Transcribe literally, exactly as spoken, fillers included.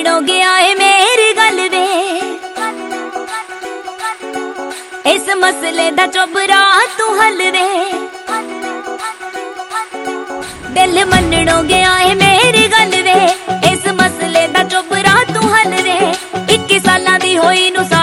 मनणों गया है मेरी गल वे, इस मसले दा चोबरा तू हल वे। दिल मनणों गया है मेरी गल वे, इस मसले दा चोबरा तू हल वे। इक्की सालां दी होई नू